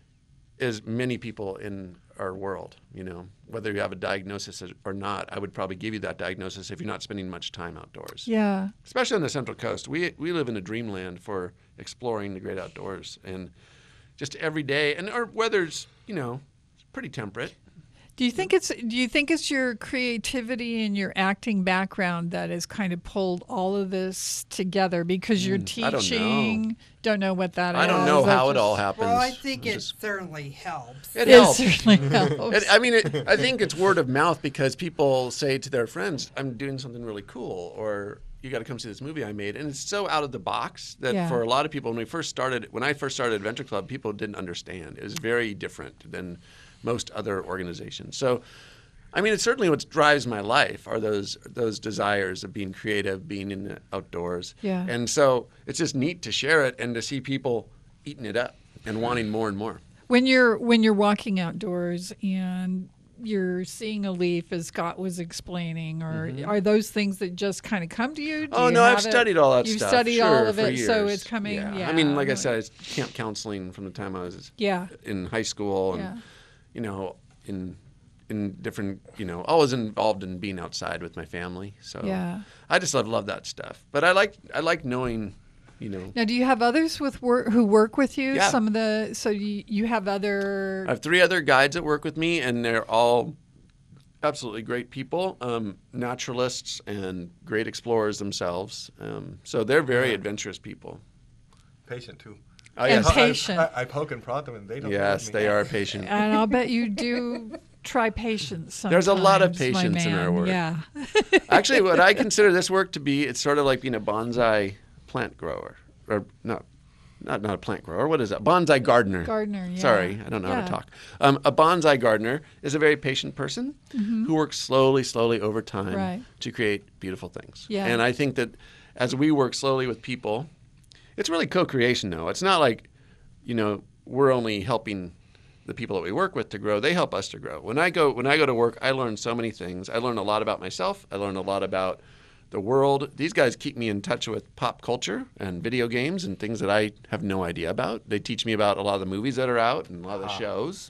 is many people in our world. You know, whether you have a diagnosis or not, I would probably give you that diagnosis if you're not spending much time outdoors. Yeah. Especially on the Central Coast, we we live in a dreamland for exploring the great outdoors, and just every day. And our weather's, you know, pretty temperate. Do you think it's do you think it's your creativity and your acting background that has kind of pulled all of this together? Because you're I don't know. teaching, don't know what that is. I don't know Is that how it just- all happens. Well, I think It's it just- certainly helps. It It helps. certainly helps. It, I mean, it, I think it's word of mouth because people say to their friends, "I'm doing something really cool," or "You got to come see this movie I made," and it's so out of the box that Yeah. for a lot of people, when we first started, when I first started Adventure Club, people didn't understand. It was very different than most other organizations. So, I mean, it's certainly what drives my life are those those desires of being creative, being in the outdoors, Yeah. and so it's just neat to share it and to see people eating it up and wanting more and more. When you're when you're walking outdoors and you're seeing a leaf, as Scott was explaining, or are those things that just kind of come to you? Do Mm-hmm. Oh you no, I've have it- studied all that You've stuff. studied sure, all of for it, so years. it's coming. Yeah, I mean, like I know. said, it's camp counseling from the time I was Yeah. in high school, and Yeah. you know, in in different, you know, always involved in being outside with my family. So Yeah. I just love love that stuff. But I like I like knowing, you know, Now, do you have others with work who work with you? Yeah. Some of the so you you have other. I have three other guides that work with me, and they're all absolutely great people, um, naturalists and great explorers themselves. Um, so they're very adventurous people. Patient too. Oh, And yes. pa- patient. I, I, I poke and prod them, and they don't. Yes, believe me. they are patient. And I'll bet you do try patience. There's a lot of sometimes, my patience in our man. work. Yeah. Actually, what I consider this work to be, it's sort of like being a bonsai plant grower, or not, not not a plant grower. What is that? Bonsai gardener. Gardener, yeah. Sorry, I don't know how Yeah. to talk. Um, a bonsai gardener is a very patient person who works slowly, slowly over time Mm-hmm. Right. to create beautiful things. Yeah. And I think that as we work slowly with people, it's really co-creation. Though it's not like, you know, we're only helping the people that we work with to grow. They help us to grow. When I go when I go to work, I learn so many things. I learn a lot about myself. I learn a lot about the world. These guys keep me in touch with pop culture and video games and things that I have no idea about. They teach me about a lot of the movies that are out and a lot of the shows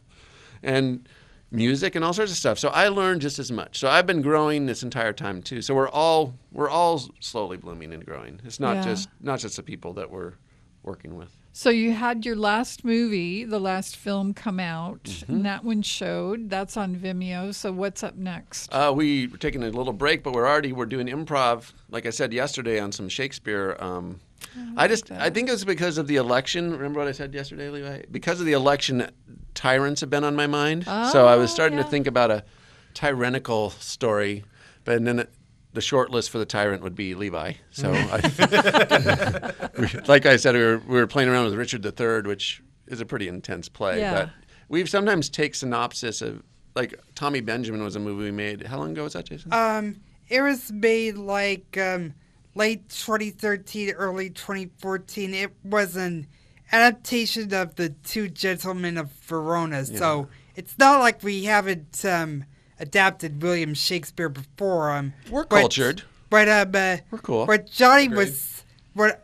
and music and all sorts of stuff. So I learn just as much. So I've been growing this entire time too. So we're all we're all slowly blooming and growing. It's not Yeah. just not just the people that we're working with. So you had your last movie, the last film come out, Mm-hmm. and that one showed. That's on Vimeo. So what's up next? Uh, we were taking a little break, but we're already we're doing improv. Like I said yesterday on some Shakespeare. Um, I just I think it was because of the election. Remember what I said yesterday, Levi? Because of the election, tyrants have been on my mind. so I was starting yeah. to think about a tyrannical story, but then it, the short list for the tyrant would be Levi. So, I, like I said, we were, we were playing around with Richard the Third, which is a pretty intense play. Yeah. But we've sometimes take synopsis of, like Tommy Benjamin was a movie we made. How long ago was that, Jason? Um, it was made like um, late twenty thirteen, early twenty fourteen. It was an adaptation of The Two Gentlemen of Verona. So it's not like we haven't um, adapted William Shakespeare before. Um, We're but- cultured. But um, uh, We're cool. But Johnny Agreed. was what?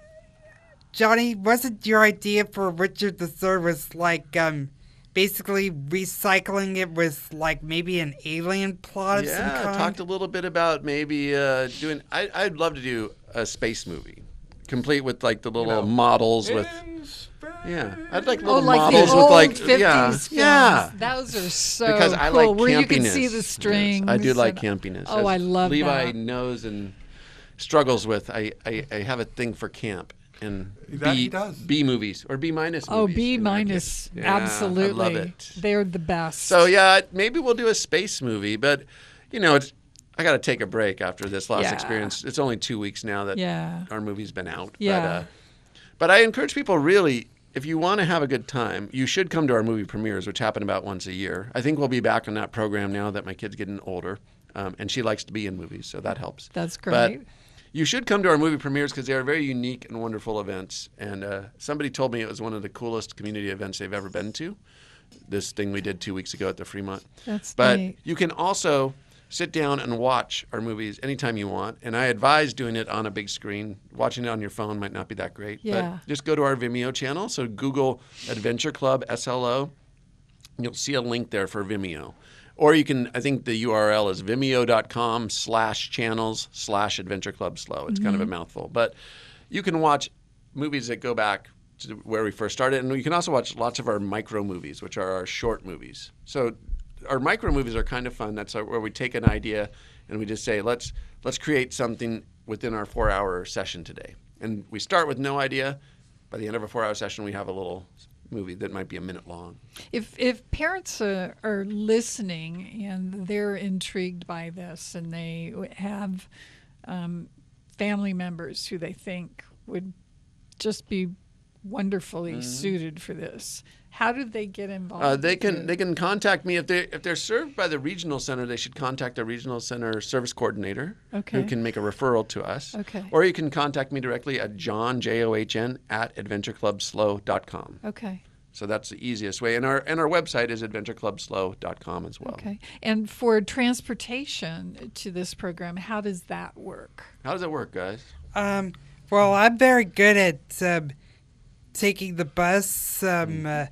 Johnny, wasn't your idea for Richard the Third was like um, basically recycling it with like maybe an alien plot of some Yeah, kind? talked a little bit about maybe uh, doing. I, I'd love to do a space movie, complete with like the little know, models with. In space. Yeah, I'd like Oh, little like models the with old like fifties yeah, films. yeah. Those are so Because I cool. like Where you campiness. can see the strings. Yes, I do like and- campiness. Oh, As I love Levi that. knows and struggles with. I, I, I have a thing for camp and That B he does. B movies or B minus. Oh, movies, B you know, I minus. guess. Yeah, Absolutely. I love it. They're the best. So yeah, maybe we'll do a space movie, but you know, it's I got to take a break after this last Yeah. experience. It's only two weeks now that Yeah. our movie's been out. Yeah. But, uh, but I encourage people really, if you want to have a good time, you should come to our movie premieres, which happen about once a year. I think we'll be back on that program now that my kid's getting older, um, and she likes to be in movies, so that helps. That's But great. you should come to our movie premieres because they are very unique and wonderful events. And uh, somebody told me it was one of the coolest community events they've ever been to. This thing we did two weeks ago at the Fremont. That's But neat. you can also sit down and watch our movies anytime you want. And I advise doing it on a big screen. Watching it on your phone might not be that great. Yeah. But just go to our Vimeo channel. So Google Adventure Club S L O. And you'll see a link there for Vimeo. Or you can, I think the U R L is vimeo.com slash channels slash Adventure Club Slow. It's kind of a mouthful. But you can watch movies that go back to where we first started. And you can also watch lots of our micro movies, which are our short movies. So our micro movies are kind of fun. That's where we take an idea and we just say, let's let's create something within our four-hour session today. And we start with no idea. By the end of a four-hour session, we have a little movie that might be a minute long. If if parents uh, are listening and they're intrigued by this and they have um, family members who they think would just be wonderfully suited for this, how do they get involved? Uh, they with can you? they can contact me if they if they're served by the regional center. They should contact the regional center service coordinator, Okay. who can make a referral to us. Okay. Or you can contact me directly at John J O H N at adventure club slow dot com. Okay. So that's the easiest way. And our and our website is adventure club slow dot com as well. Okay. And for transportation to this program, how does that work? How does it work, guys? Um, well, I'm very good at um, taking the bus. Um, uh,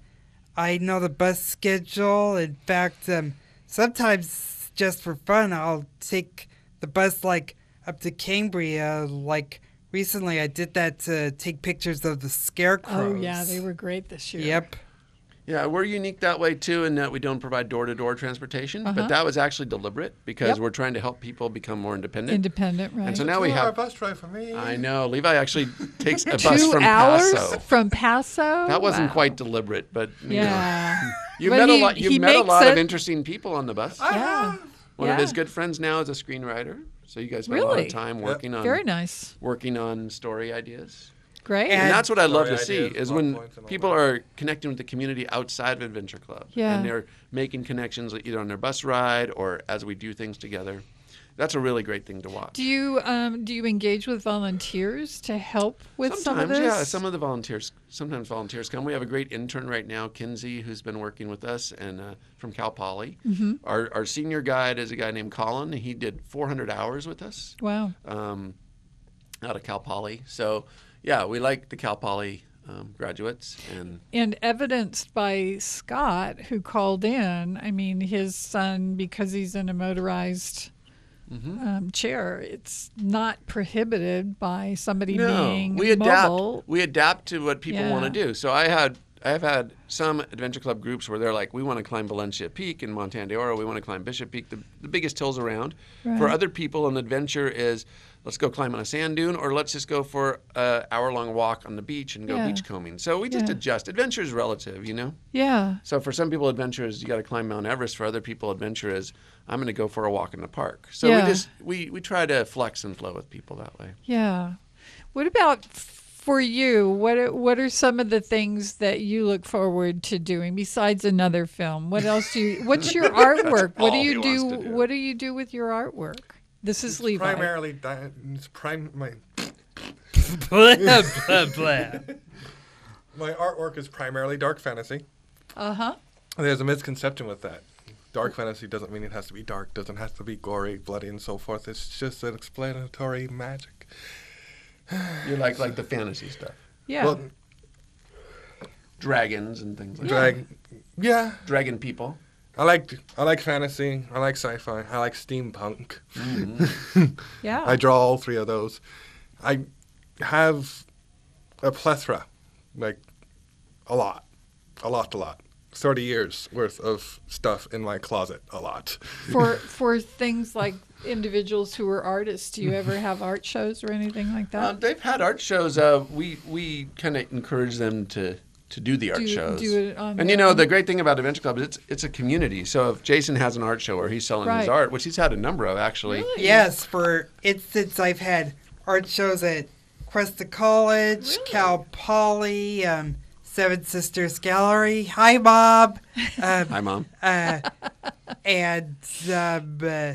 I know the bus schedule. In fact, um, sometimes just for fun, I'll take the bus like up to Cambria. Like recently, I did that to take pictures of the scarecrows. Oh yeah, they were great this year. Yep. Yeah, we're unique that way too, in that we don't provide door-to-door transportation. Uh-huh. But that was actually deliberate because Yep. we're trying to help people become more independent. Independent, right? And so now we Two-hour have. bus ride for me. I know. Levi actually takes a bus Two from hours Paso. from Paso. That wasn't Wow. quite deliberate, but you know. Yeah. You But met he- a lot. You he met a makes lot of it- interesting people on the bus. I Yeah. have. One of yeah. his good friends now is a screenwriter, so you guys spent a lot Really? of time Yep. working on Very nice. working on story ideas. Great. And, And- that's what I love to Story see ideas, is plot when points and all people that. are connecting with the community outside of Adventure Club, Yeah. and they're making connections either on their bus ride or as we do things together. That's a really great thing to watch. do you um, do you engage with volunteers to help with some of Sometimes, this? yeah, some of the volunteers. Sometimes volunteers come. We have a great intern right now, Kinsey, who's been working with us, and uh, from Cal Poly. Mm-hmm. Our our senior guide is a guy named Colin. He did four hundred hours with us Wow. um, out of Cal Poly. So, yeah, we like the Cal Poly um, graduates, and And evidenced by Scott, who called in. I mean, his son, because he's in a motorized um, chair, it's not prohibited by somebody No, being we adapt. mobile. We adapt to what people Yeah. want to do. So I had, I have had some adventure club groups where they're like, we want to climb Valencia Peak in Montana de Oro. We want to climb Bishop Peak, the, the biggest hills around. Right. For other people, an adventure is let's go climb on a sand dune, or let's just go for an hour-long walk on the beach and go Yeah. beach combing. So we just Yeah. adjust. Adventure is relative, you know. Yeah. So for some people, adventure is you got to climb Mount Everest. For other people, adventure is I'm going to go for a walk in the park. So Yeah. we just we we try to flex and flow with people that way. Yeah. What about for you? What are, what are some of the things that you look forward to doing besides another film? What else do you? What's your artwork? What do all you he do, wants to do. What do you do with your artwork? This is Levi. Primarily, di- it's prim- my blah, blah, blah. my artwork is primarily dark fantasy. Uh huh. There's a misconception with that. Dark fantasy doesn't mean it has to be dark, doesn't have to be gory, bloody, and so forth. It's just an explanatory magic. You like like the fantasy stuff, Yeah. Well, dragons and things like that. drag, yeah. Dragon people. I like I like fantasy. I like sci-fi. I like steampunk. yeah. I draw all three of those. I have a plethora, like a lot, a lot, a lot. thirty years worth of stuff in my closet, a lot. for for things like individuals who are artists, do you ever have art shows or anything like that? Um, they've had art shows. Uh, we we kind of encourage them to, to do the art Do- shows. do it on and you their know own. the great thing about Adventure Club is it's it's a community. So if Jason has an art show where he's selling his Right. art, which he's had a number of actually. Really? Yes, for instance, I've had art shows at Cuesta College, Really? Cal Poly, um, Seven Sisters Gallery. Hi, Bob. Um, Hi, Mom. uh, and um, uh,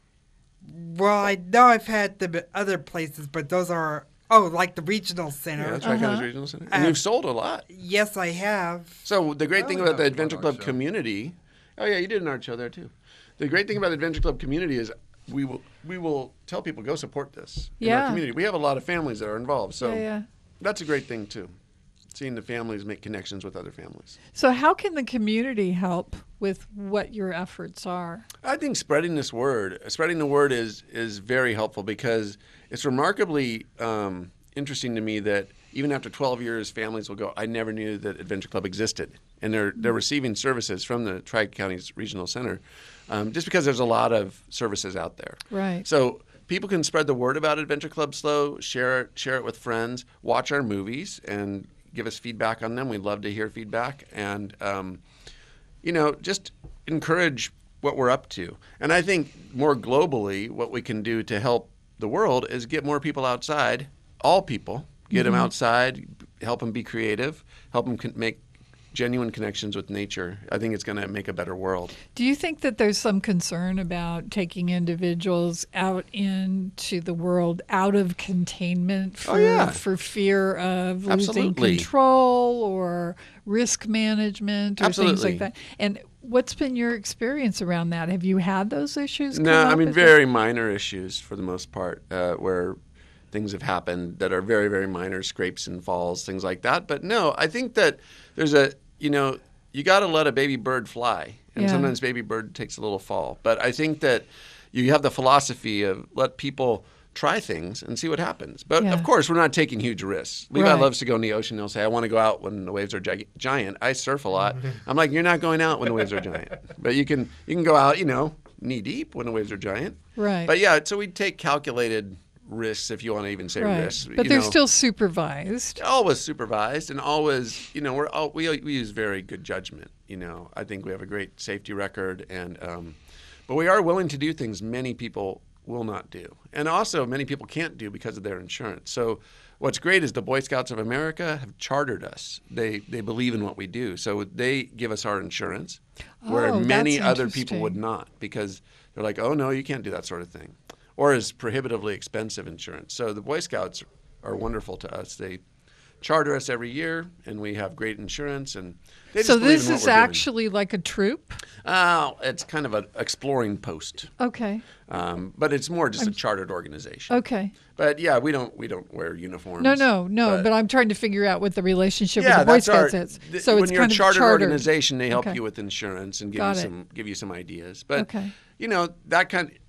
well, I know I've had them at other places, but those are oh, like the regional center. Yeah, that's right, Uh-huh. College Regional Center. And Uh, you've sold a lot. Yes, I have. So the great I thing only about the have one Adventure art Club show. community, oh yeah, you did an art show there too. The great thing about the Adventure Club community is we will we will tell people go support this in Yeah. our community. We have a lot of families that are involved, so yeah, yeah. that's a great thing too. Seeing the families make connections with other families. So how can the community help with what your efforts are? I think spreading this word, spreading the word is is very helpful because it's remarkably um, interesting to me that even after twelve years, families will go, I never knew that Adventure Club existed. And they're, they're receiving services from the Tri-Counties Regional Center um, just because there's a lot of services out there. Right. So people can spread the word about Adventure Club Slow, share it, share it with friends, watch our movies, and give us feedback on them. We'd love to hear feedback. And, um, you know, just encourage what we're up to. And I think more globally, what we can do to help the world is get more people outside, all people, get them outside, help them be creative, help them con- make genuine connections with nature. I think it's going to make a better world. Do you think that there's some concern about taking individuals out into the world out of containment for, Oh, yeah. for fear of losing Absolutely. control or risk management or things Absolutely. like that? And what's been your experience around that? Have you had those issues? No, come I up mean at very minor issues for the most part, uh, where things have happened that are very, very minor, scrapes and falls, things like that. But no, I think that there's a, you know, you got to let a baby bird fly, and Yeah. sometimes baby bird takes a little fall. But I think that you have the philosophy of let people try things and see what happens. But Yeah. of course, we're not taking huge risks. Levi Right. loves to go in the ocean. He'll say, I want to go out when the waves are gi- giant. I surf a lot. I'm like, you're not going out when the waves are giant. But you can you can go out, you know, knee deep when the waves are giant. Right. But yeah, so we take calculated risks, if you want to even say Right. risks. But you they're know. still supervised. Always supervised and always, you know, we're all, we we use very good judgment. You know, I think we have a great safety record, and um, but we are willing to do things many people will not do, and also many people can't do because of their insurance. So, what's great is the Boy Scouts of America have chartered us. They they believe in what we do, so they give us our insurance, where Oh, many that's other people would interesting. not, because they're like, oh no, you can't do that sort of thing, or is prohibitively expensive insurance. So the Boy Scouts are wonderful to us. They charter us every year, and we have great insurance. And they just So believe this in what is we're doing. actually like a troop? Uh, it's kind of an exploring post, Okay. um, but it's more just a chartered organization. Okay. But yeah, we don't we don't wear uniforms. No, no, no. But, I'm trying to figure out what the relationship yeah, with the Boy that's our, Scouts is. th- So when it's you're kind a of chartered, chartered organization, they help Okay. you with insurance and give Got you it. some give you some ideas. But Okay. you know that kind.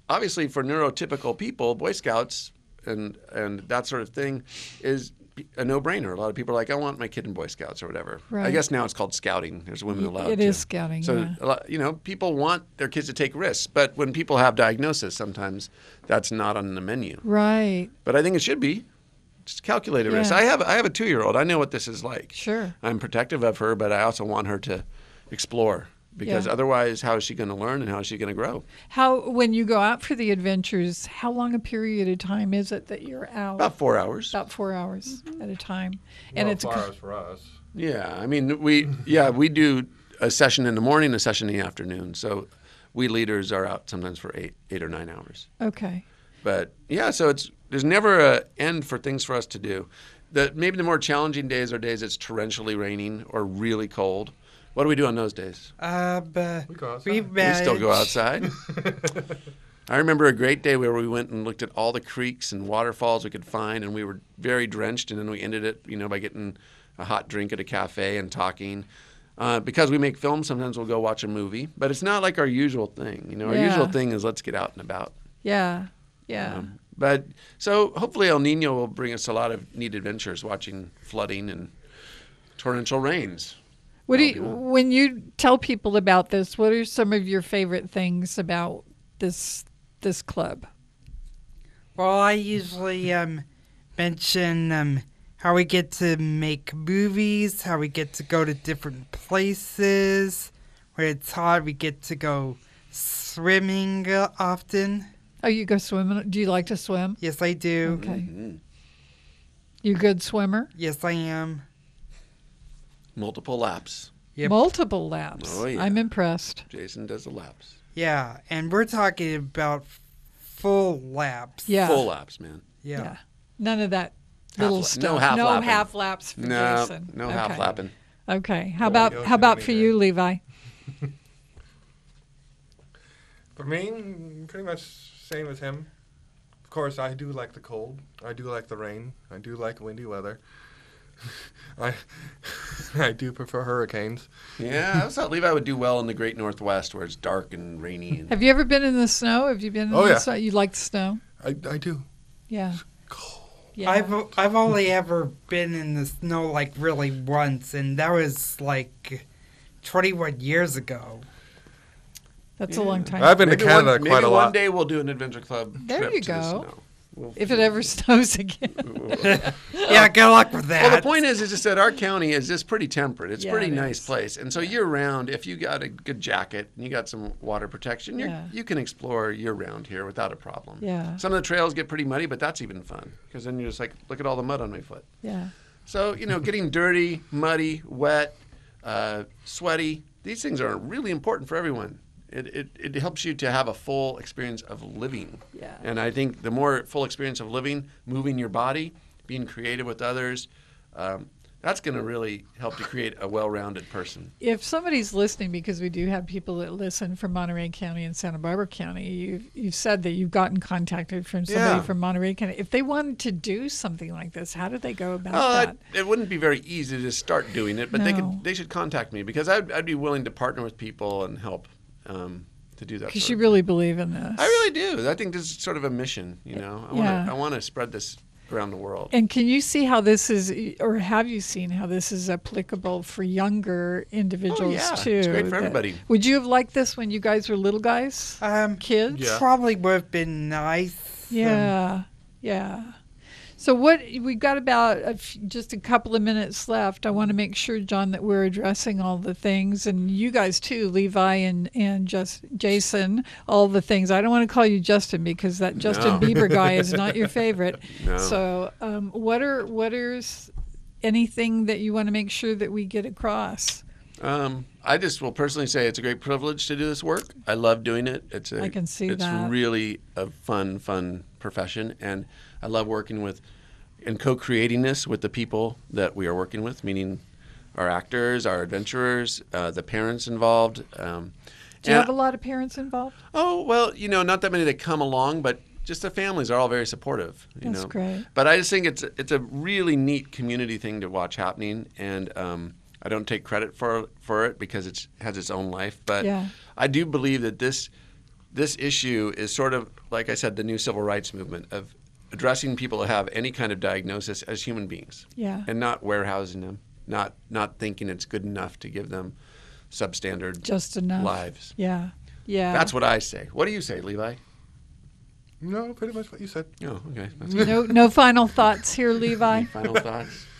obviously for neurotypical people, Boy Scouts and and that sort of thing is a no-brainer. A lot of people are like, I want my kid in Boy Scouts or whatever. Right. I guess now it's called scouting. There's women allowed. It to. is scouting, So yeah. a lot, you know, people want their kids to take risks, but when people have diagnosis, sometimes that's not on the menu. Right. But I think it should be. Just calculated Yeah. risk. I have I have a two-year-old. I know what this is like. Sure. I'm protective of her, but I also want her to explore because Yeah. otherwise, how is she going to learn and how is she going to grow? How when you go out for the adventures, how long a period of time is it that you're out? About four hours. About four hours at a time, and Well, it's four hours for us. Yeah, I mean, we yeah we do a session in the morning, a session in the afternoon. So we leaders are out sometimes for eight eight or nine hours. okay. But yeah, so it's there's never an end for things for us to do. The maybe the more challenging days are days it's torrentially raining or really cold. What do we do on those days? Uh, but We go outside. we We We still go manage- outside. I remember a great day where we went and looked at all the creeks and waterfalls we could find, and we were very drenched. And then we ended it, you know, by getting a hot drink at a cafe and talking. Uh, because we make films, sometimes we'll go watch a movie, but it's not like our usual thing. You know, our Yeah. usual thing is let's get out and about. Yeah. Yeah. Um, but so hopefully El Nino will bring us a lot of neat adventures, watching flooding and torrential rains. What do That'll you, be one. when you tell people about this? What are some of your favorite things about this this club? Well, I usually um, mention um, how we get to make movies, how we get to go to different places. When it's hot, we get to go swimming uh, often. Oh, you go swimming? Do you like to swim? Yes, I do. Okay. Mhm. You a good swimmer? Yes, I am. Multiple laps. Yep. Multiple laps. Oh, yeah. I'm impressed. Jason does the laps. Yeah, and we're talking about full laps. Yeah. Full laps, man. Yeah. Yeah. None of that Half little la- stuff. no half no lapping. half laps for No, Jason. no okay. half lapping. Okay. How Don't wanna about go how about swimming for there. you, Levi? For me, pretty much same as him. Of course, I do like the cold. I do like the rain. I do like windy weather. I I do prefer hurricanes. Yeah, I thought Levi would do well in the Great Northwest where it's dark and rainy. And Have you ever been in the snow? Have you been in Oh, the yeah. snow? You like the snow? I, I do. Yeah. Cold. Yeah. I've I've only ever been in the snow like really once, and that was like twenty-one years ago. That's a long time. I've been maybe to Canada one, quite maybe a one lot. day we'll do an adventure club There trip you to the go. snow. We'll- If it ever snows again. Yeah, good luck with that. Well, the point is, is just that our county is just pretty temperate. It's a Yeah, pretty it nice is. place, and so year round, if you got a good jacket and you got some water protection, you Yeah. you can explore year round here without a problem. Yeah. Some of the trails get pretty muddy, but that's even fun because then you're just like, look at all the mud on my foot. Yeah. So you know, getting dirty, muddy, wet, uh, sweaty, these things are really important for everyone. It, it, it helps you to have a full experience of living. Yeah. And I think the more full experience of living, moving your body, being creative with others, um, that's going to really help to create a well-rounded person. If somebody's listening, because we do have people that listen from Monterey County and Santa Barbara County, you've, you've said that you've gotten contacted from somebody Yeah. from Monterey County. If they wanted to do something like this, how do they go about Well, that? it, it wouldn't be very easy to start doing it, but they No. could. They should contact me because I'd, I'd be willing to partner with people and help um, to do that. Because sort you of really believe in this. I really do. I think this is sort of a mission. You know, I Yeah. want to. I want to spread this around the world. And can you see how this is, or have you seen how this is applicable for younger individuals Oh, yeah. too? It's great for That- everybody. Would you have liked this when you guys were little guys, um, kids? Yeah. probably would have been nice. um, Yeah, yeah. So what we've got about a f- just a couple of minutes left. I want to make sure, John, that we're addressing all the things, and you guys too, Levi and and just Jason, all the things. I don't want to call you Justin because that Justin No. Bieber guy is not your favorite. No. So um, what are what is anything that you want to make sure that we get across? Um, I just will personally say it's a great privilege to do this work. I love doing it. It's a, I can see it's that. really a fun, fun profession, and I love working with and co-creating this with the people that we are working with, meaning our actors, our adventurers, uh, the parents involved. Um, Do you and- have a lot of parents involved? Oh, well, you know, not that many that come along, but just the families are all very supportive. You That's know? great. But I just think it's it's a really neat community thing to watch happening, and um, I don't take credit for for it because it has its own life. But Yeah. I do believe that this this issue is sort of, like I said, the new civil rights movement of addressing people who have any kind of diagnosis as human beings. Yeah. And not warehousing them, not not thinking it's good enough to give them substandard Just enough. lives. Yeah. Yeah. That's what I say. What do you say, Levi? No, pretty much what you said. Oh, okay. That's no no final thoughts here, Levi. Any final thoughts?